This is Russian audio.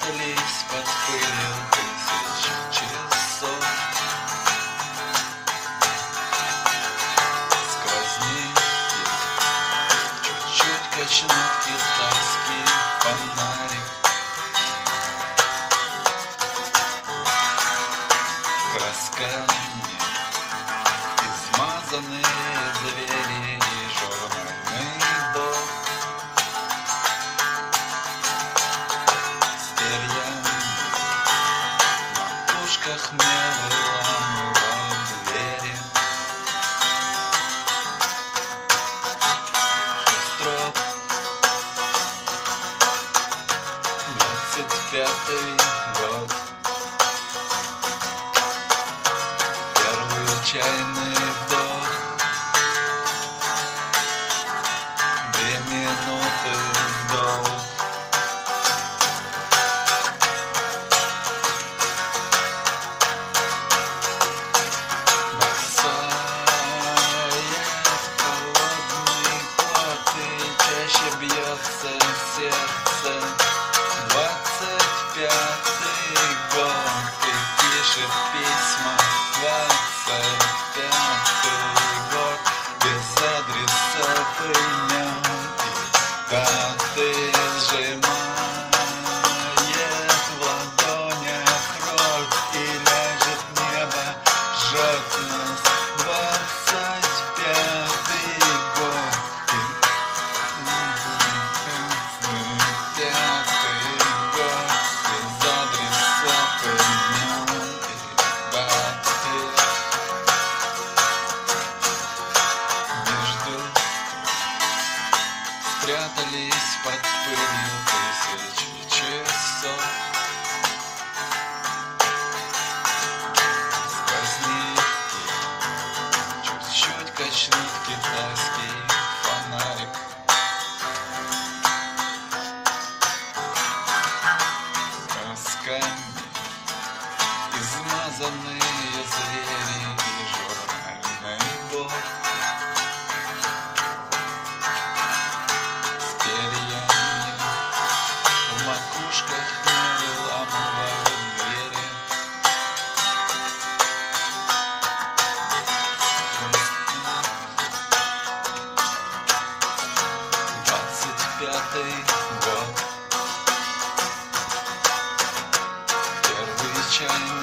спрятались под пылью тысяч часов. Сквозняки чуть-чуть качнут китайский фонарик. Красками измазанные двери и журнальный дом. С перьями на пушках мне выламывают двери. Шестрот, 25-й год. Первый чайный вдох, 2 минуты вдох. Холодный пот и чаще бьется сердце. 25-й год и пишет письма. 25-й год без адреса имен. Даты сжимает в ладонях кровь и ляжет небо, жжет нас. 25-й год. 25-й год без адреса имен. Даты между спрятались под пылью тысячи часов. Сквозняки чуть-чуть качнут китайский фонарик. Красками измазанные звери и журнальный бог. С перьями в макушках не выламывают двери. Двадцать 25-й год. Первый чайный